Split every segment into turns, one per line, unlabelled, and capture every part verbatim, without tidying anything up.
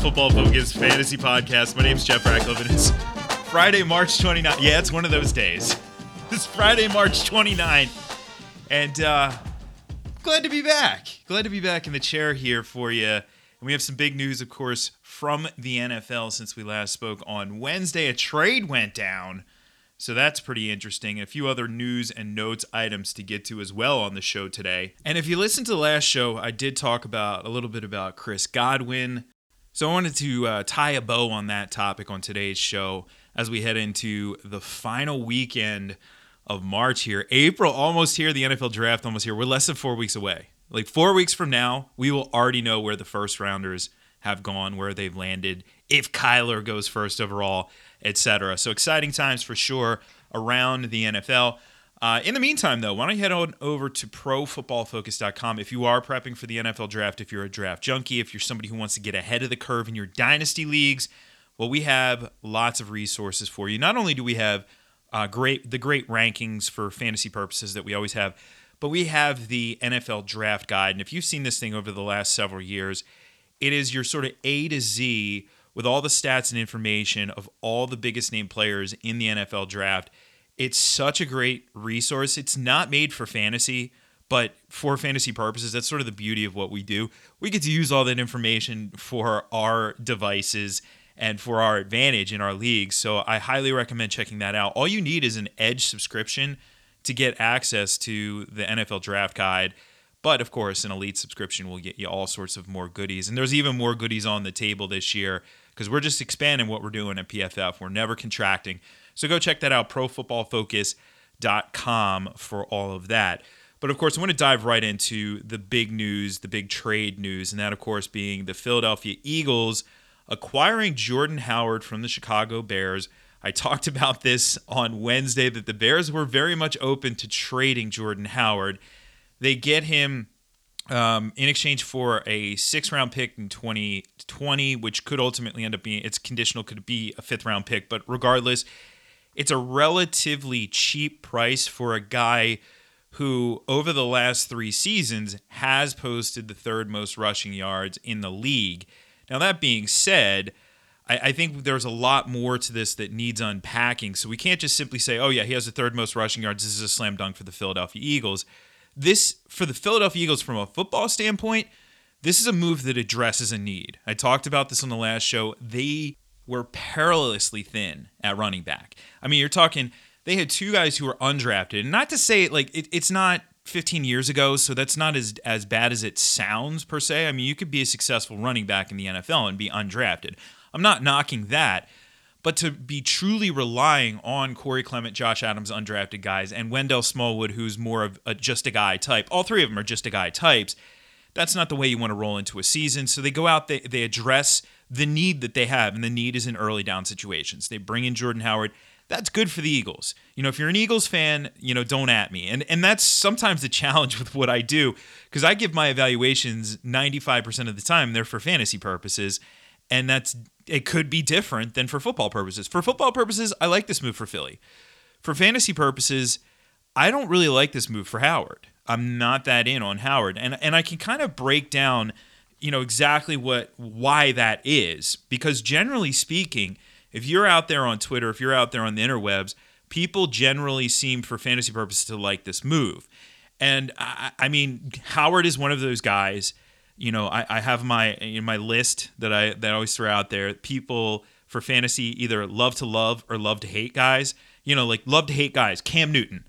Football Focus Fantasy Podcast. My name's Jeff Ratcliffe, and it's Friday, March twenty-ninth. Yeah, it's one of those days. It's Friday, March twenty-ninth, and uh, glad to be back. Glad to be back in the chair here for you. And we have some big news, of course, from the N F L since we last spoke on Wednesday. A trade went down, so that's pretty interesting. A few other news and notes items to get to as well on the show today. And if you listened to the last show, I did talk about a little bit about Chris Godwin. So I wanted to uh, tie a bow on that topic on today's show as we head into the final weekend of March here. April almost here, the N F L draft almost here. We're less than four weeks away. Like four weeks from now, we will already know where the first rounders have gone, where they've landed, if Kyler goes first overall, et cetera. So exciting times for sure around the N F L. Uh, in the meantime, though, why don't you head on over to pro football focus dot com if you are prepping for the N F L draft, if you're a draft junkie, if you're somebody who wants to get ahead of the curve in your dynasty leagues. Well, we have lots of resources for you. Not only do we have uh, great the great rankings for fantasy purposes that we always have, but we have the N F L draft guide. And if you've seen this thing over the last several years, it is your sort of A to Z with all the stats and information of all the biggest name players in the N F L draft. It's such a great resource. It's not made for fantasy, but for fantasy purposes, that's sort of the beauty of what we do. We get to use all that information for our devices and for our advantage in our leagues. So I highly recommend checking that out. All you need is an Edge subscription to get access to the N F L draft guide. But of course, an Elite subscription will get you all sorts of more goodies. And there's even more goodies on the table this year because we're just expanding what we're doing at P F F. We're never contracting. So go check that out, pro football focus dot com for all of that. But of course, I want to dive right into the big news, the big trade news, and that, of course, being the Philadelphia Eagles acquiring Jordan Howard from the Chicago Bears. I talked about this on Wednesday, that the Bears were very much open to trading Jordan Howard. They get him um, in exchange for a six-round pick in twenty twenty, which could ultimately end up being, it's conditional, could be a fifth-round pick. But regardless, it's a relatively cheap price for a guy who, over the last three seasons, has posted the third most rushing yards in the league. Now, that being said, I, I think there's a lot more to this that needs unpacking. So we can't just simply say, oh, yeah, he has the third most rushing yards. This is a slam dunk for the Philadelphia Eagles. This, for the Philadelphia Eagles, from a football standpoint, this is a move that addresses a need. I talked about this on the last show. They were perilously thin at running back. I mean, you're talking, they had two guys who were undrafted. And not to say, like, it, it's not fifteen years ago, so that's not as, as bad as it sounds, per se. I mean, you could be a successful running back in the N F L and be undrafted. I'm not knocking that. But to be truly relying on Corey Clement, Josh Adams, undrafted guys, and Wendell Smallwood, who's more of a just a guy type, all three of them are just a guy types, that's not the way you want to roll into a season. So they go out, they, they address the need that they have, and the need is in early down situations. They bring in Jordan Howard. That's good for the Eagles. You know, if you're an Eagles fan, you know, don't at me. And and that's sometimes the challenge with what I do, because I give my evaluations ninety-five percent of the time. They're for fantasy purposes, and that's it could be different than for football purposes. For football purposes, I like this move for Philly. For fantasy purposes, I don't really like this move for Howard. I'm not that in on Howard. And and I can kind of break down, you know, exactly what why that is. Because generally speaking, if you're out there on Twitter, if you're out there on the interwebs, people generally seem, for fantasy purposes, to like this move. And I, I mean, Howard is one of those guys. You know, I, I have my in my list that I that I always throw out there. People for fantasy either love to love or love to hate guys. You know, like love to hate guys. Cam Newton.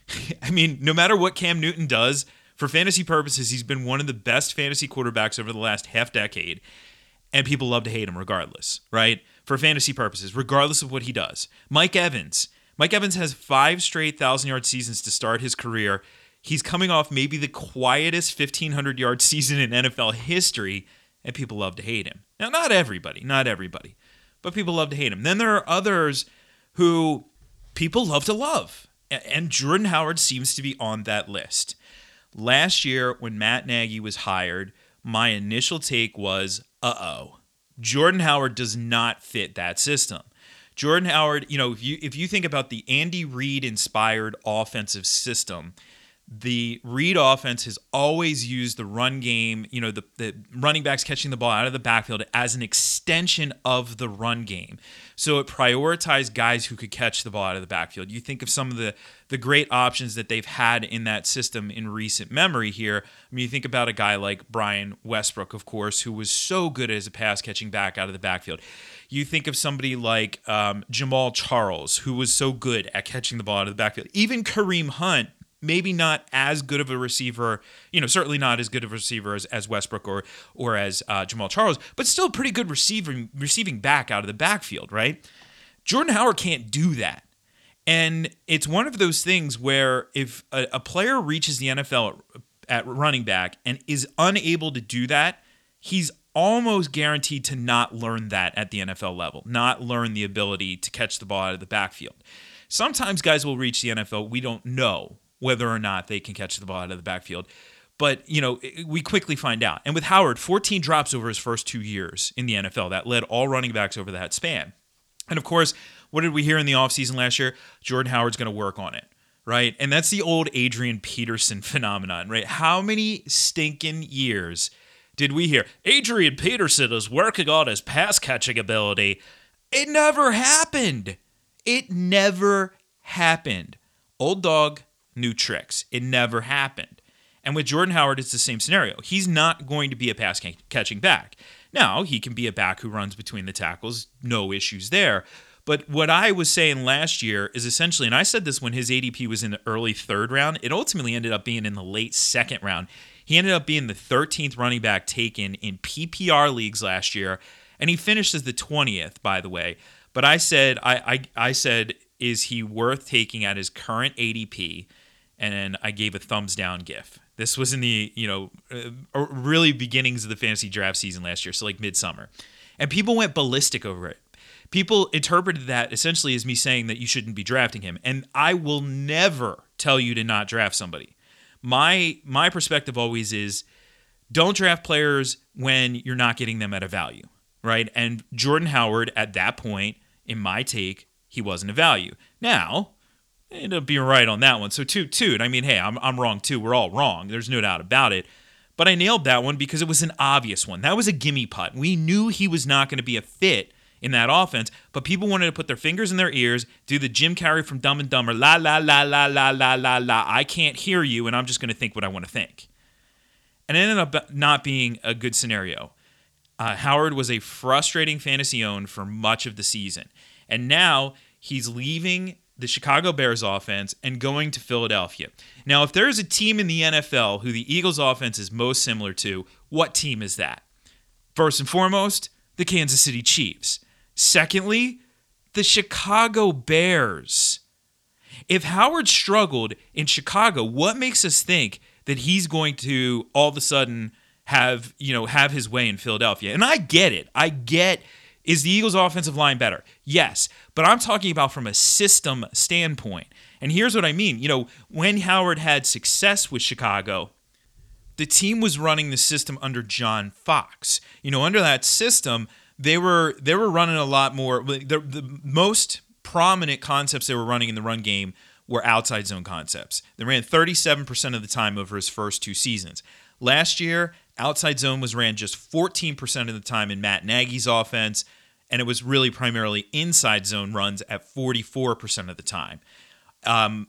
I mean, no matter what Cam Newton does, for fantasy purposes, he's been one of the best fantasy quarterbacks over the last half decade, and people love to hate him regardless, right? For fantasy purposes, regardless of what he does. Mike Evans. Mike Evans has five straight one thousand-yard seasons to start his career. He's coming off maybe the quietest fifteen hundred-yard season in N F L history, and people love to hate him. Now, not everybody, not everybody, but people love to hate him. Then there are others who people love to love. And Jordan Howard seems to be on that list. Last year, when Matt Nagy was hired, my initial take was, uh-oh, Jordan Howard does not fit that system. Jordan Howard, you know, if you if you think about the Andy Reid-inspired offensive system The Reid offense has always used the run game, you know, the, the running backs catching the ball out of the backfield as an extension of the run game. So it prioritized guys who could catch the ball out of the backfield. You think of some of the, the great options that they've had in that system in recent memory here. I mean, you think about a guy like Brian Westbrook, of course, who was so good as a pass-catching back out of the backfield. You think of somebody like um, Jamal Charles, who was so good at catching the ball out of the backfield. Even Kareem Hunt, maybe not as good of a receiver, you know, certainly not as good of a receiver as, as Westbrook or or as uh, Jamal Charles, but still pretty good receiving receiving back out of the backfield, right? Jordan Howard can't do that. And it's one of those things where if a, a player reaches the N F L at, at running back and is unable to do that, he's almost guaranteed to not learn that at the N F L level, not learn the ability to catch the ball out of the backfield. Sometimes guys will reach the N F L, we don't know whether or not they can catch the ball out of the backfield. But, you know, we quickly find out. And with Howard, fourteen drops over his first two years in the N F L. That led all running backs over that span. And, of course, what did we hear in the offseason last year? Jordan Howard's going to work on it, right? And that's the old Adrian Peterson phenomenon, right? How many stinking years did we hear? Adrian Peterson is working on his pass-catching ability. It never happened. It never happened. Old dog, new tricks. It never happened. And with Jordan Howard, it's the same scenario. He's not going to be a pass catching back. Now, he can be a back who runs between the tackles. No issues there. But what I was saying last year is essentially, and I said this when his A D P was in the early third round, it ultimately ended up being in the late second round. He ended up being the thirteenth running back taken in P P R leagues last year, and he finished as the twentieth, by the way. But I said, I, I, I said, is he worth taking at his current A D P? And then I gave a thumbs down gif. This was in the, you know, uh, really beginnings of the fantasy draft season last year, so like midsummer. And people went ballistic over it. People interpreted that essentially as me saying that you shouldn't be drafting him. And I will never tell you to not draft somebody. My my perspective always is don't draft players when you're not getting them at a value, right? And Jordan Howard, at that point, in my take, he wasn't a value. Now, I ended up being right on that one. So toot toot. I mean, hey, I'm I'm wrong too. We're all wrong. There's no doubt about it. But I nailed that one because it was an obvious one. That was a gimme putt. We knew he was not going to be a fit in that offense, but people wanted to put their fingers in their ears, do the Jim Carrey from Dumb and Dumber, la, la, la, la, la, la, la, la, I can't hear you, and I'm just going to think what I want to think. And it ended up not being a good scenario. Uh, Howard was a frustrating fantasy own for much of the season. And now he's leaving the Chicago Bears offense and going to Philadelphia. Now, if there is a team in the N F L who the Eagles offense is most similar to, what team is that? First and foremost, the Kansas City Chiefs. Secondly, the Chicago Bears. If Howard struggled in Chicago, what makes us think that he's going to all of a sudden have, you know, have his way in Philadelphia? And I get it. I get, is the Eagles' offensive line better? Yes. But I'm talking about from a system standpoint. And here's what I mean. You know, when Howard had success with Chicago, the team was running the system under John Fox. You know, under that system, they were they were running a lot more. The, the most prominent concepts they were running in the run game were outside zone concepts. They ran thirty-seven percent of the time over his first two seasons. Last year, outside zone was ran just fourteen percent of the time in Matt Nagy's offense, and it was really primarily inside zone runs at forty-four percent of the time. Um,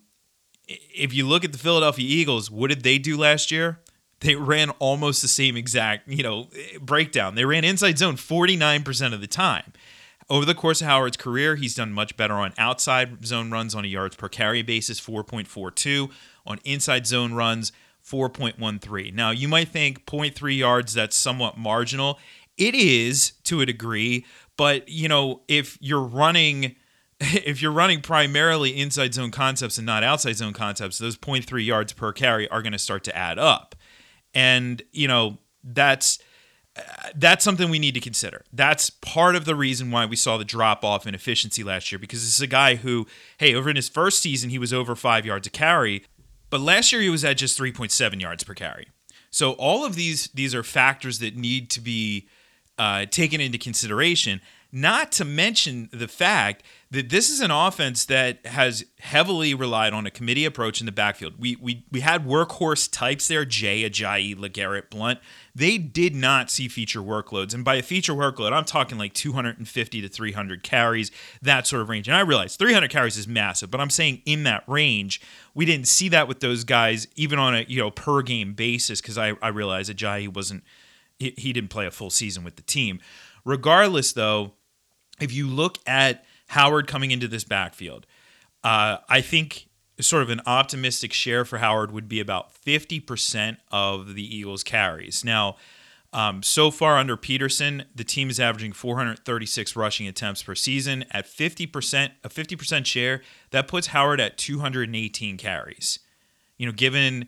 if you look at the Philadelphia Eagles, what did they do last year? They ran almost the same exact, you know, breakdown. They ran inside zone forty-nine percent of the time. Over the course of Howard's career, he's done much better on outside zone runs on a yards per carry basis, four point four two. On inside zone runs, four point one three. Now, you might think zero point three yards, that's somewhat marginal. It is to a degree, but, you know, if you're running... If you're running primarily inside zone concepts and not outside zone concepts, those zero point three yards per carry are going to start to add up. And, you know, that's uh, that's something we need to consider. That's part of the reason why we saw the drop off in efficiency last year, because this is a guy who, hey, over in his first season, he was over five yards a carry, but last year he was at just three point seven yards per carry. So all of these these are factors that need to be uh, taken into consideration. Not to mention the fact that this is an offense that has heavily relied on a committee approach in the backfield. We we we had workhorse types there, Jay Ajayi, LeGarrette Blount. They did not see feature workloads. And by a feature workload, I'm talking like two hundred fifty to three hundred carries, that sort of range. And I realize three hundred carries is massive, but I'm saying in that range, we didn't see that with those guys, even on a you know per game basis, because I, I realize Ajayi wasn't, he, he didn't play a full season with the team. Regardless, though, if you look at Howard coming into this backfield, uh, I think sort of an optimistic share for Howard would be about fifty percent of the Eagles' carries. Now, um, so far under Peterson, the team is averaging four hundred thirty-six rushing attempts per season. At fifty percent, a fifty percent share, that puts Howard at two hundred eighteen carries. You know, given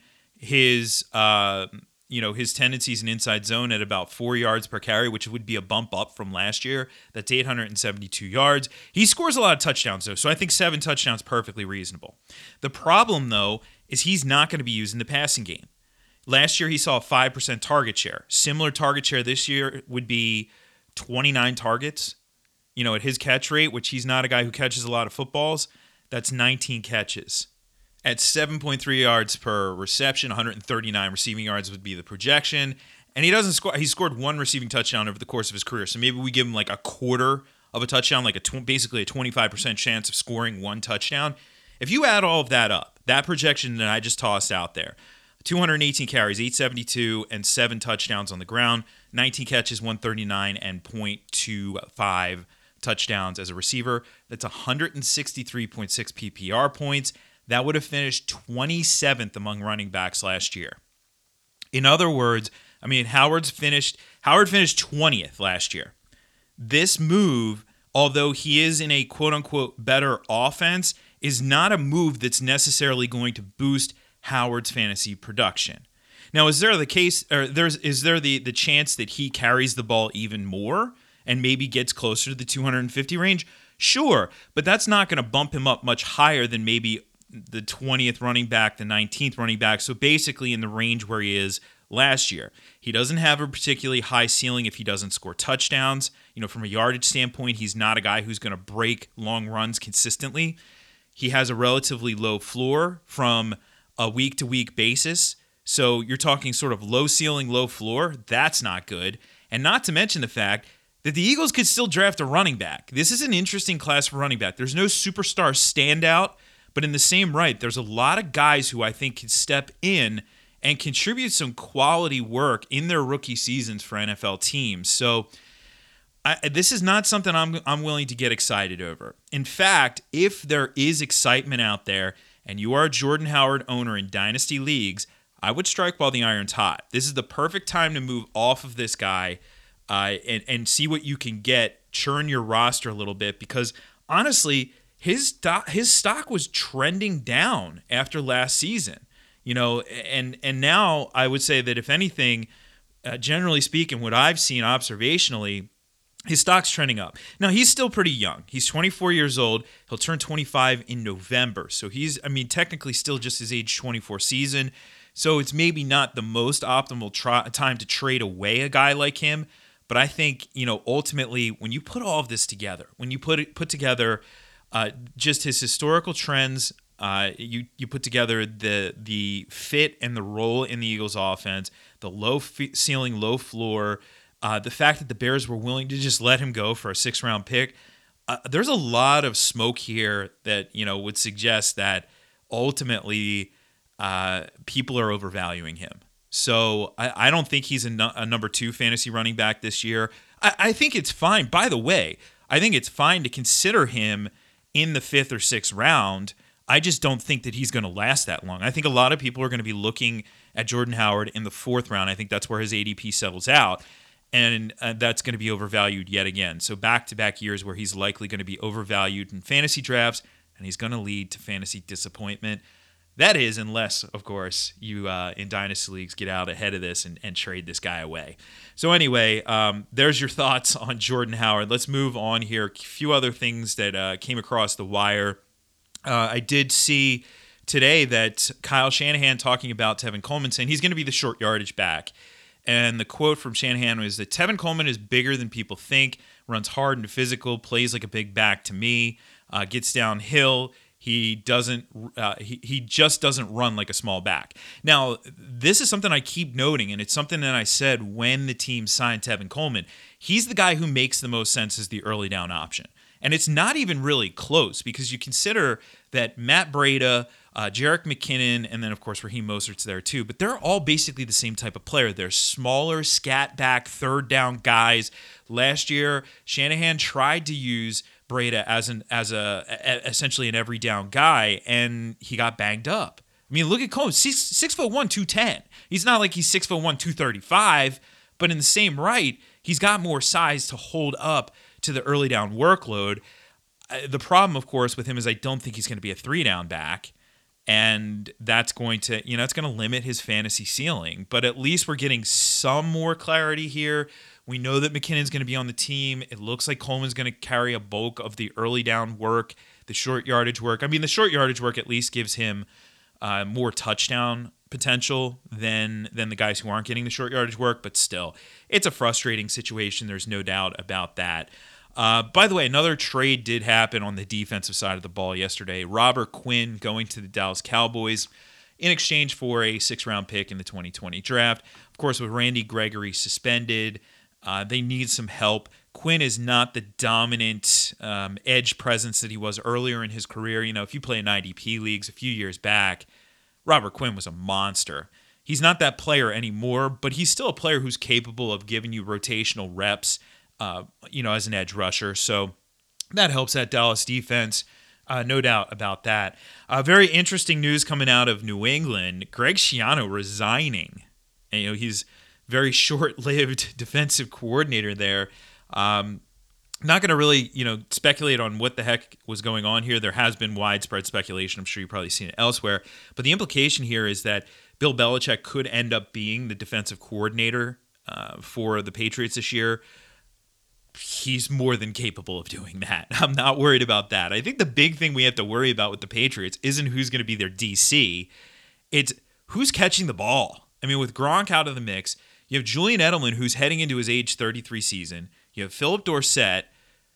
his uh, you know his tendencies in inside zone at about four yards per carry, which would be a bump up from last year. That's eight hundred seventy-two yards. He scores a lot of touchdowns, though, so I think seven touchdowns perfectly reasonable. The problem, though, is he's not going to be used in the passing game. Last year, he saw a five percent target share. Similar target share this year would be twenty-nine targets. You know, at his catch rate, which he's not a guy who catches a lot of footballs, that's nineteen catches. At seven point three yards per reception, one hundred thirty-nine receiving yards would be the projection. And he doesn't score. He scored one receiving touchdown over the course of his career. So maybe we give him like a quarter of a touchdown, like a tw- basically a twenty-five percent chance of scoring one touchdown. If you add all of that up, that projection that I just tossed out there, two hundred eighteen carries, eight seventy-two, and seven touchdowns on the ground, nineteen catches, one thirty-nine, and point two five touchdowns as a receiver. That's one hundred sixty-three point six P P R points. That would have finished twenty-seventh among running backs last year. In other words, I mean, Howard's finished Howard finished twentieth last year. This move, although he is in a quote-unquote better offense, is not a move that's necessarily going to boost Howard's fantasy production. Now, is there the case, or there's is there the, the chance that he carries the ball even more and maybe gets closer to the two hundred fifty range? Sure, but that's not going to bump him up much higher than maybe the twentieth running back, the nineteenth running back, so basically in the range where he is last year. He doesn't have a particularly high ceiling if he doesn't score touchdowns. You know, from a yardage standpoint, he's not a guy who's going to break long runs consistently. He has a relatively low floor from a week-to-week basis, so you're talking sort of low ceiling, low floor. That's not good. And not to mention the fact that the Eagles could still draft a running back. This is an interesting class for running back. There's no superstar standout, but in the same right, there's a lot of guys who I think can step in and contribute some quality work in their rookie seasons for N F L teams. So I, this is not something I'm I'm willing to get excited over. In fact, if there is excitement out there and you are a Jordan Howard owner in dynasty leagues, I would strike while the iron's hot. This is the perfect time to move off of this guy uh, and, and see what you can get, churn your roster a little bit, because honestly, His stock, his stock was trending down after last season, you know, and and now I would say that if anything, uh, generally speaking, what I've seen observationally, his stock's trending up. Now, he's still pretty young. He's twenty-four years old. He'll turn twenty-five in November. So he's, I mean, technically still just his age twenty-four season. So it's maybe not the most optimal tra- time to trade away a guy like him. But I think, you know, ultimately, when you put all of this together, when you put it, put together Uh, just his historical trends, uh, you you put together the the fit and the role in the Eagles' offense, the low f- ceiling, low floor, uh, the fact that the Bears were willing to just let him go for a six round pick. Uh, there's a lot of smoke here that you know would suggest that ultimately uh, people are overvaluing him. So I, I don't think he's a, no, a number two fantasy running back this year. I, I think it's fine. By the way, I think it's fine to consider him in the fifth or sixth round. I just don't think that he's going to last that long. I think a lot of people are going to be looking at Jordan Howard in the fourth round. I think that's where his A D P settles out, and uh, that's going to be overvalued yet again. So back-to-back years where he's likely going to be overvalued in fantasy drafts, and he's going to lead to fantasy disappointment. That is, unless, of course, you uh, in dynasty leagues get out ahead of this and, and trade this guy away. So anyway, um, there's your thoughts on Jordan Howard. Let's move on here. A few other things that uh, came across the wire. Uh, I did see today that Kyle Shanahan talking about Tevin Coleman saying he's going to be the short yardage back. And the quote from Shanahan was that Tevin Coleman is bigger than people think, runs hard and physical, plays like a big back to me, uh, gets downhill. He doesn't. Uh, he he just doesn't run like a small back. Now, this is something I keep noting, and it's something that I said when the team signed Tevin Coleman. He's the guy who makes the most sense as the early down option, and it's not even really close because you consider that Matt Breida, uh, Jerick McKinnon, and then of course Raheem Mostert's there too. But they're all basically the same type of player. They're smaller, scat back, third down guys. Last year, Shanahan tried to use Breida as an as a, a essentially an every down guy, and he got banged up. I mean, look at Coleman, six, six foot one, two ten. He's not like he's six foot one, two thirty five, but in the same right, he's got more size to hold up to the early down workload. Uh, the problem, of course, with him is I don't think he's going to be a three down back, and that's going to you know it's going to limit his fantasy ceiling. But at least we're getting some more clarity here. We know that McKinnon's going to be on the team. It looks like Coleman's going to carry a bulk of the early down work, the short yardage work. I mean, the short yardage work at least gives him uh, more touchdown potential than than the guys who aren't getting the short yardage work. But still, it's a frustrating situation. There's no doubt about that. Uh, by the way, another trade did happen on the defensive side of the ball yesterday. Robert Quinn going to the Dallas Cowboys in exchange for a six-round pick in the twenty twenty draft. Of course, with Randy Gregory suspended, Uh, they need some help. Quinn is not the dominant um, edge presence that he was earlier in his career. You know, if you play in I D P leagues a few years back, Robert Quinn was a monster. He's not that player anymore, but he's still a player who's capable of giving you rotational reps, uh, you know, as an edge rusher. So that helps that Dallas defense. Uh, no doubt about that. Uh, very interesting news coming out of New England. Greg Schiano resigning. And, you know, he's very short-lived defensive coordinator there. Um, not going to really, you know, speculate on what the heck was going on here. There has been widespread speculation. I'm sure you've probably seen it elsewhere. But the implication here is that Bill Belichick could end up being the defensive coordinator uh, for the Patriots this year. He's more than capable of doing that. I'm not worried about that. I think the big thing we have to worry about with the Patriots isn't who's going to be their D C. It's who's catching the ball. I mean, with Gronk out of the mix, you have Julian Edelman, who's heading into his age thirty-three season. You have Philip Dorsett.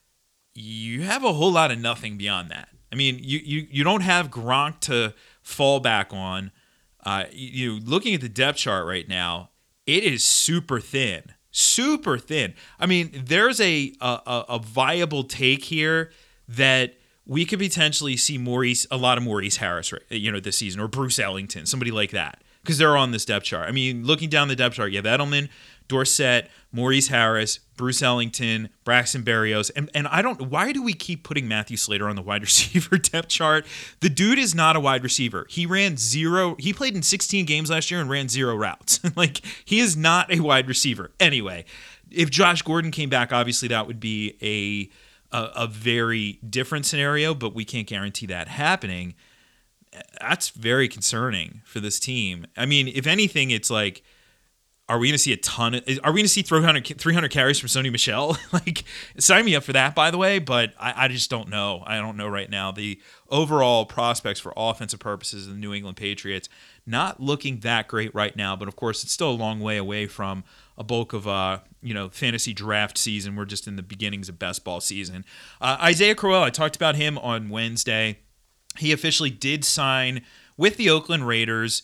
You have a whole lot of nothing beyond that. I mean, you you you don't have Gronk to fall back on. Uh, you, you looking at the depth chart right now, it is super thin, super thin. I mean, there's a a, a viable take here that we could potentially see Maurice, a lot of Maurice Harris, you know, this season, or Bruce Ellington, somebody like that. Because they're on this depth chart. I mean, looking down the depth chart, you have Edelman, Dorsett, Maurice Harris, Bruce Ellington, Braxton Berrios. And and I don't, why do we keep putting Matthew Slater on the wide receiver depth chart? The dude is not a wide receiver. He ran zero, he played in sixteen games last year and ran zero routes. Like, he is not a wide receiver. Anyway, if Josh Gordon came back, obviously that would be a a, a very different scenario, but we can't guarantee that happening. That's very concerning for this team. I mean, if anything, it's like, are we going to see a ton of, are we going to see three hundred carries from Sony Michel? Like, sign me up for that, by the way, but I, I just don't know. I don't know right now. The overall prospects for offensive purposes of the New England Patriots, not looking that great right now, but of course, it's still a long way away from a bulk of, uh, you know, fantasy draft season. We're just in the beginnings of best ball season. Uh, Isaiah Crowell, I talked about him on Wednesday. He officially did sign with the Oakland Raiders.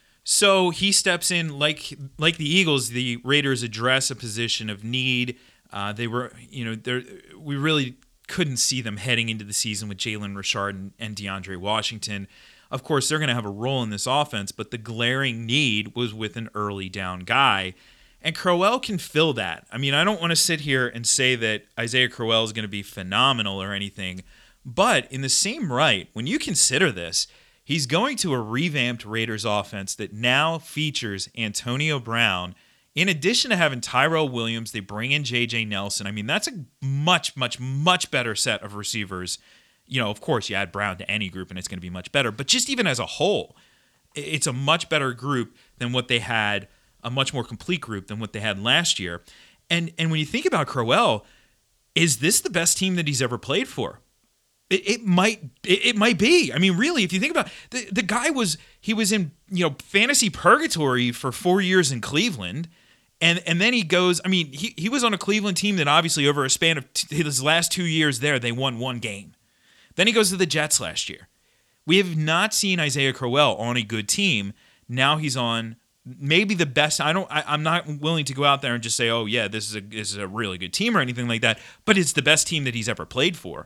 So he steps in like like the Eagles. The Raiders address a position of need. Uh, they were, you know, they we really couldn't see them heading into the season with Jalen Richard and, and DeAndre Washington. Of course, they're going to have a role in this offense, but the glaring need was with an early down guy. And Crowell can fill that. I mean, I don't want to sit here and say that Isaiah Crowell is going to be phenomenal or anything. But in the same right, when you consider this, he's going to a revamped Raiders offense that now features Antonio Brown. In addition to having Tyrell Williams, they bring in J J Nelson. I mean, that's a much, much, much better set of receivers. You know, of course, you add Brown to any group and it's going to be much better. But just even as a whole, it's a much better group than what they had, a much more complete group than what they had last year. And and when you think about Crowell, is this the best team that he's ever played for? It, it might it, it might be. I mean, really, if you think about it, the, the guy was he was in, you know, fantasy purgatory for four years in Cleveland, And and then he goes, I mean, he, he was on a Cleveland team that obviously over a span of t- his last two years there, they won one game. Then he goes to the Jets last year. We have not seen Isaiah Crowell on a good team. Now he's on maybe the best. I don't. I, I'm not willing to go out there and just say, "Oh yeah, this is a this is a really good team" or anything like that. But it's the best team that he's ever played for.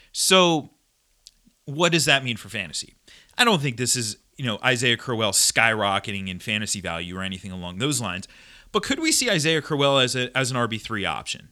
So, what does that mean for fantasy? I don't think this is you know Isaiah Crowell skyrocketing in fantasy value or anything along those lines. But could we see Isaiah Crowell as a as an R B three option?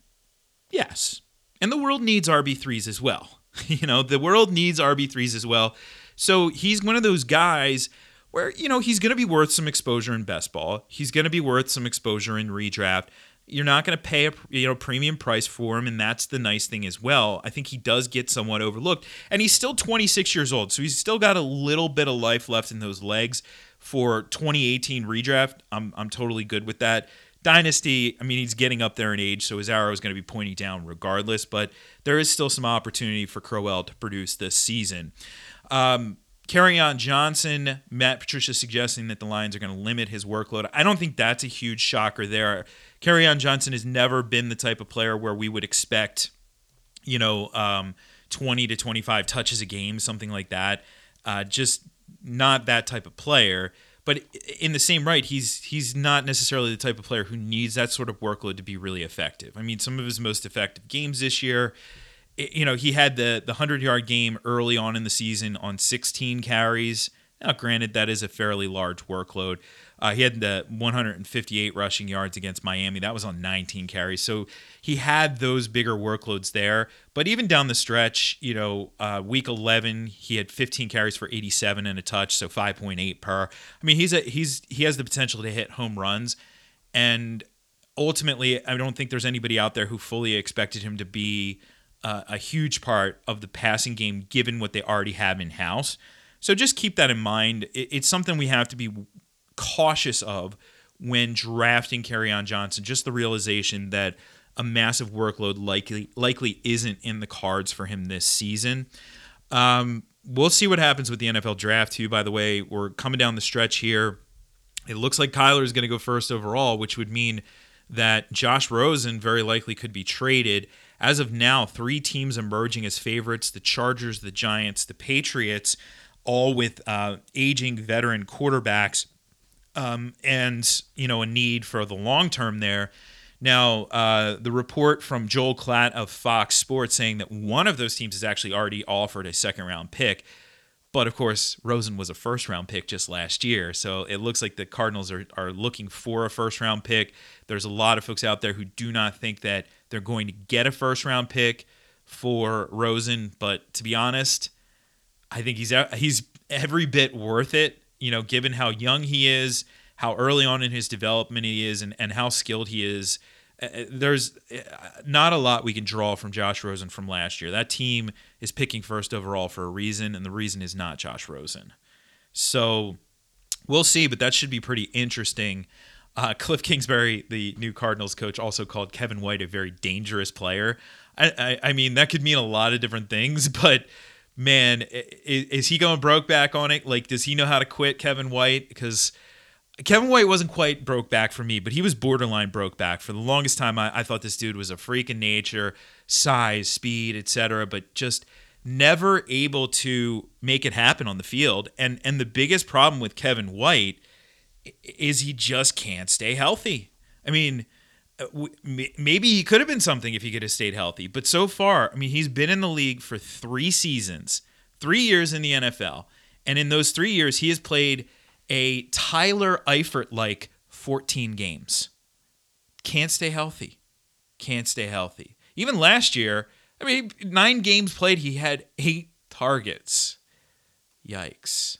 Yes, and the world needs R B threes as well. You know, the world needs R B threes as well. So he's one of those guys where, you know, he's going to be worth some exposure in best ball. He's going to be worth some exposure in redraft. You're not going to pay a you know premium price for him, and that's the nice thing as well. I think he does get somewhat overlooked, and he's still twenty-six years old, so he's still got a little bit of life left in those legs for twenty eighteen redraft. I'm I'm totally good with that. Dynasty, I mean, he's getting up there in age, so his arrow is going to be pointing down regardless, but there is still some opportunity for Crowell to produce this season. Um, Kerryon Johnson, Matt Patricia suggesting that the Lions are going to limit his workload. I don't think that's a huge shocker there. Kerryon Johnson has never been the type of player where we would expect, you know, um, twenty to twenty-five touches a game, something like that. Uh, just not that type of player. But in the same right, he's he's not necessarily the type of player who needs that sort of workload to be really effective. I mean, some of his most effective games this year, you know, he had the the hundred-yard game early on in the season on sixteen carries. Now, granted, that is a fairly large workload. Uh, he had the one hundred fifty-eight rushing yards against Miami. That was on nineteen carries. So he had those bigger workloads there. But even down the stretch, you know, uh, week eleven, he had fifteen carries for eighty-seven and a touch, so five point eight per. I mean, he's a he's he has the potential to hit home runs. And ultimately, I don't think there's anybody out there who fully expected him to be uh, a huge part of the passing game, given what they already have in-house. So just keep that in mind. It's something we have to be cautious of when drafting Kerryon Johnson, just the realization that a massive workload likely likely isn't in the cards for him this season. Um, we'll see what happens with the N F L draft too, by the way. We're coming down the stretch here. It looks like Kyler is going to go first overall, which would mean that Josh Rosen very likely could be traded. As of now, three teams emerging as favorites: the Chargers, the Giants, the Patriots, all with uh, aging veteran quarterbacks. Um, and, you know, a need for the long term there. Now, uh, the report from Joel Klatt of Fox Sports saying that one of those teams has actually already offered a second round pick. But, of course, Rosen was a first round pick just last year. So it looks like the Cardinals are, are looking for a first round pick. There's a lot of folks out there who do not think that they're going to get a first round pick for Rosen. But to be honest, I think he's he's every bit worth it. You know, given how young he is, how early on in his development he is, and, and how skilled he is, uh, there's not a lot we can draw from Josh Rosen from last year. That team is picking first overall for a reason, and the reason is not Josh Rosen. So we'll see, but that should be pretty interesting. Uh, Cliff Kingsbury, the new Cardinals coach, also called Kevin White a very dangerous player. I, I, I mean, that could mean a lot of different things, but man, is, is he going broke back on it? Like, does he know how to quit, Kevin White? Because Kevin White wasn't quite broke back for me, but he was borderline broke back. For the longest time, I, I thought this dude was a freak in nature, size, speed, et cetera, but just never able to make it happen on the field. And and the biggest problem with Kevin White is he just can't stay healthy. I mean, maybe he could have been something if he could have stayed healthy. But so far, I mean, he's been in the league for three seasons, three years in the N F L. And in those three years, he has played a Tyler Eifert-like fourteen games. Can't stay healthy. Can't stay healthy. Even last year, I mean, nine games played, he had eight targets. Yikes.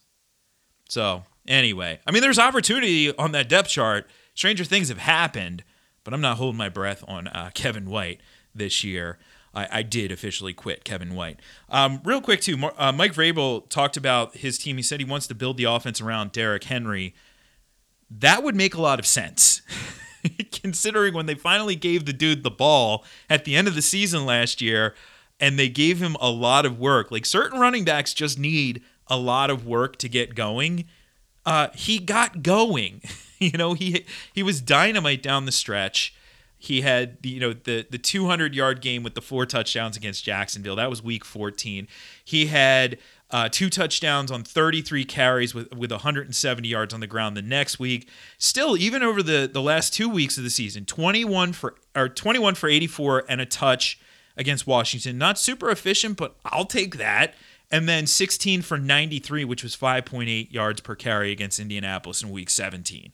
So, anyway, I mean, there's opportunity on that depth chart. Stranger things have happened. But I'm not holding my breath on uh, Kevin White this year. I, I did officially quit Kevin White. Um, real quick, too, uh, Mike Vrabel talked about his team. He said he wants to build the offense around Derrick Henry. That would make a lot of sense, considering when they finally gave the dude the ball at the end of the season last year, and they gave him a lot of work. Like, certain running backs just need a lot of work to get going. Uh, he got going. You know, he he was dynamite down the stretch. He had, you know, the the two hundred yard game with the four touchdowns against Jacksonville. That was week fourteen. He had uh, two touchdowns on thirty-three carries with with one hundred seventy yards on the ground the next week. Still, even over the, the last two weeks of the season, twenty-one for or twenty-one for eighty-four and a touch against Washington. Not super efficient, but I'll take that. And then sixteen for ninety-three, which was five point eight yards per carry against Indianapolis in week seventeen.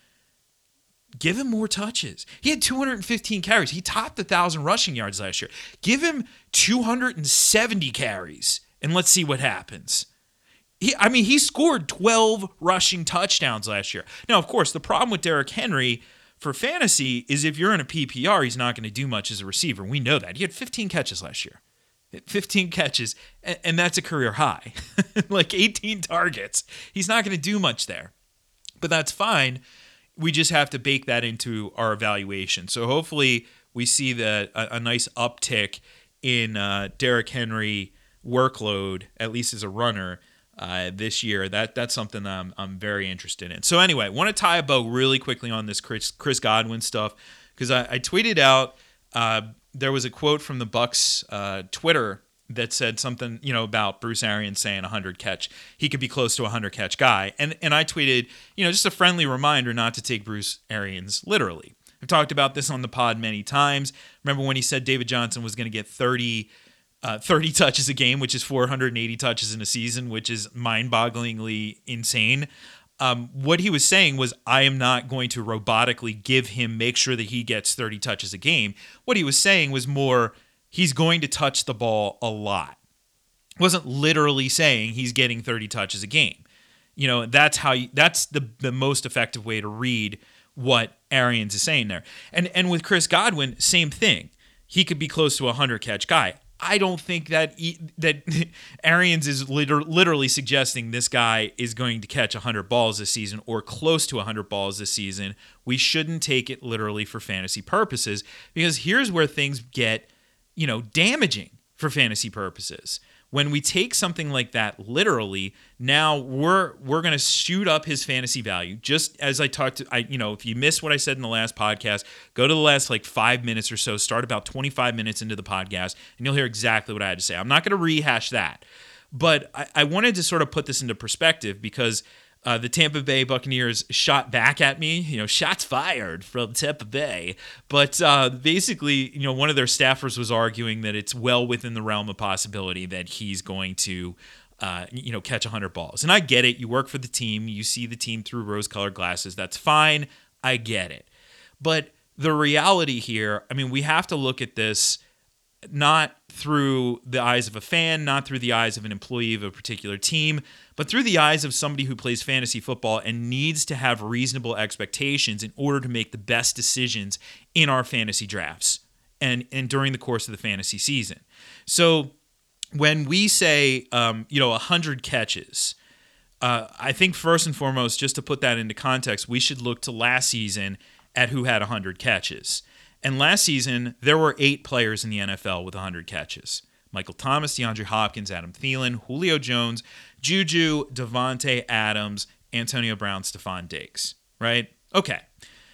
Give him more touches. He had two hundred fifteen carries. He topped one thousand rushing yards last year. Give him two hundred seventy carries, and let's see what happens. He, I mean, he scored twelve rushing touchdowns last year. Now, of course, the problem with Derrick Henry for fantasy is if you're in a P P R, he's not going to do much as a receiver. We know that. He had fifteen catches last year. fifteen catches, and that's a career high. Like eighteen targets. He's not going to do much there. But that's fine. We just have to bake that into our evaluation. So hopefully we see the, a, a nice uptick in uh, Derrick Henry workload, at least as a runner, uh, this year. That That's something that I'm, I'm very interested in. So anyway, I want to tie a bow really quickly on this Chris, Chris Godwin stuff, because I, I tweeted out, uh, there was a quote from the Bucs uh, Twitter that said something, you know, about Bruce Arians saying one hundred catch. He could be close to a one hundred catch guy. And and I tweeted, you know, just a friendly reminder not to take Bruce Arians literally. I've talked about this on the pod many times. Remember when he said David Johnson was going to get thirty, uh, thirty touches a game, which is four hundred eighty touches in a season, which is mind-bogglingly insane. Um, what he was saying was, I am not going to robotically give him, make sure that he gets thirty touches a game. What he was saying was more, he's going to touch the ball a lot. Wasn't literally saying he's getting thirty touches a game. You know, that's how you, that's the the most effective way to read what Arians is saying there. And and with Chris Godwin, same thing. He could be close to a one hundred catch guy. I don't think that he, that Arians is liter- literally suggesting this guy is going to catch one hundred balls this season or close to one hundred balls this season. We shouldn't take it literally for fantasy purposes, because here's where things get, you know, damaging for fantasy purposes. When we take something like that literally, now we're we're going to shoot up his fantasy value. Just as I talked to, I you know, if you missed what I said in the last podcast, go to the last like five minutes or so, start about twenty-five minutes into the podcast, and you'll hear exactly what I had to say. I'm not going to rehash that. But I, I wanted to sort of put this into perspective, because Uh, the Tampa Bay Buccaneers shot back at me, you know, shots fired from Tampa Bay. But uh, basically, you know, one of their staffers was arguing that it's well within the realm of possibility that he's going to, uh, you know, catch one hundred balls. And I get it. You work for the team. You see the team through rose-colored glasses. That's fine. I get it. But the reality here, I mean, we have to look at this not through the eyes of a fan, not through the eyes of an employee of a particular team, but through the eyes of somebody who plays fantasy football and needs to have reasonable expectations in order to make the best decisions in our fantasy drafts and, and during the course of the fantasy season. So when we say, um, you know, one hundred catches, uh, I think first and foremost, just to put that into context, we should look to last season at who had one hundred catches. And last season, there were eight players in the N F L with one hundred catches. Michael Thomas, DeAndre Hopkins, Adam Thielen, Julio Jones, Juju, Devontae Adams, Antonio Brown, Stephon Diggs, right? Okay.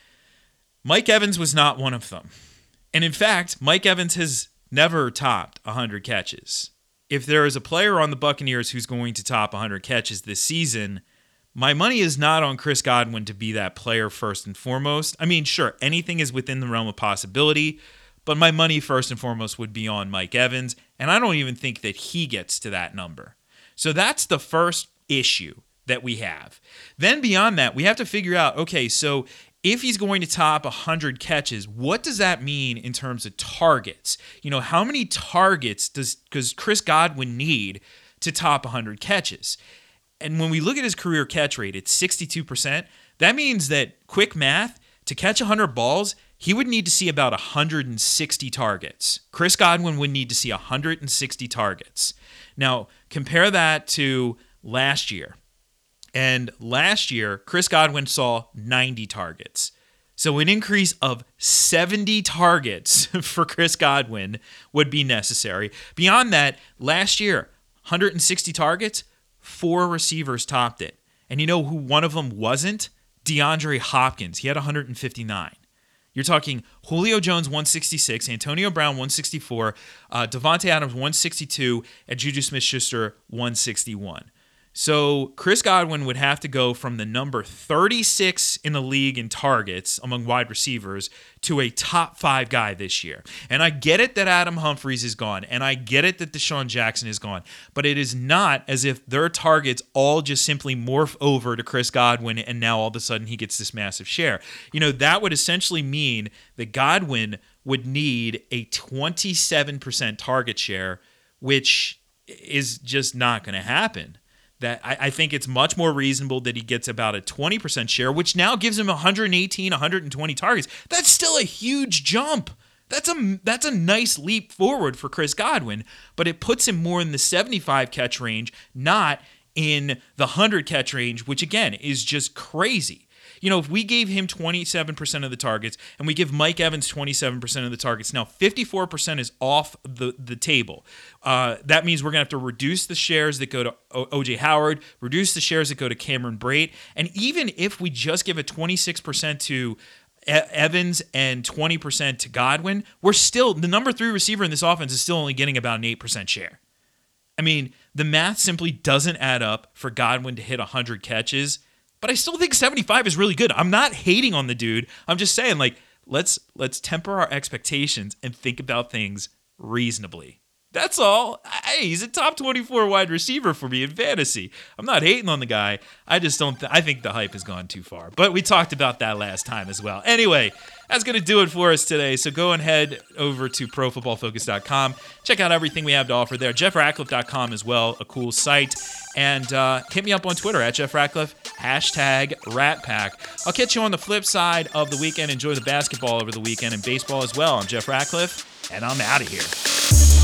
Mike Evans was not one of them. And in fact, Mike Evans has never topped one hundred catches. If there is a player on the Buccaneers who's going to top one hundred catches this season, my money is not on Chris Godwin to be that player first and foremost. I mean, sure, anything is within the realm of possibility, but my money first and foremost would be on Mike Evans, and I don't even think that he gets to that number. So that's the first issue that we have. Then beyond that, we have to figure out, okay, so if he's going to top one hundred catches, what does that mean in terms of targets? You know, how many targets does, does Chris Godwin need to top one hundred catches? And when we look at his career catch rate, it's sixty-two percent. That means that, quick math, to catch one hundred balls, he would need to see about one hundred sixty targets. Chris Godwin would need to see one hundred sixty targets. Now, compare that to last year. And last year, Chris Godwin saw ninety targets. So an increase of seventy targets for Chris Godwin would be necessary. Beyond that, last year, one hundred sixty targets, four receivers topped it. And you know who one of them wasn't? DeAndre Hopkins, he had one hundred fifty-nine. You're talking Julio Jones, one sixty-six, Antonio Brown, one sixty-four, uh, Devontae Adams, one sixty-two, and Juju Smith-Schuster, one sixty-one. So Chris Godwin would have to go from the number thirty-six in the league in targets among wide receivers to a top five guy this year. And I get it that Adam Humphries is gone, and I get it that Deshaun Jackson is gone, but it is not as if their targets all just simply morph over to Chris Godwin and now all of a sudden he gets this massive share. You know, that would essentially mean that Godwin would need a twenty-seven percent target share, which is just not going to happen. That I, I think it's much more reasonable that he gets about a twenty percent share, which now gives him one hundred eighteen, one hundred twenty targets. That's still a huge jump. That's a that's a nice leap forward for Chris Godwin, but it puts him more in the seventy-five catch range, not in the one hundred catch range, which again is just crazy. You know, if we gave him twenty-seven percent of the targets and we give Mike Evans twenty-seven percent of the targets, now fifty-four percent is off the, the table. Uh, that means we're going to have to reduce the shares that go to O J Howard, reduce the shares that go to Cameron Brate, and even if we just give a twenty-six percent to Evans and twenty percent to Godwin, we're still, the number three receiver in this offense is still only getting about an eight percent share. I mean, the math simply doesn't add up for Godwin to hit one hundred catches. But I still think seventy-five is really good. I'm not hating on the dude. I'm just saying, like, let's let's temper our expectations and think about things reasonably. That's all. Hey, he's a top twenty-four wide receiver for me in fantasy. I'm not hating on the guy. I just don't th- I think the hype has gone too far. But we talked about that last time as well. Anyway, that's going to do it for us today. So go and head over to pro football focus dot com. Check out everything we have to offer there. Jeff Ratcliffe dot com as well, a cool site. And uh, hit me up on Twitter at Jeff Ratcliffe, hashtag Rat Pack. I'll catch you on the flip side of the weekend. Enjoy the basketball over the weekend and baseball as well. I'm Jeff Ratcliffe, and I'm out of here.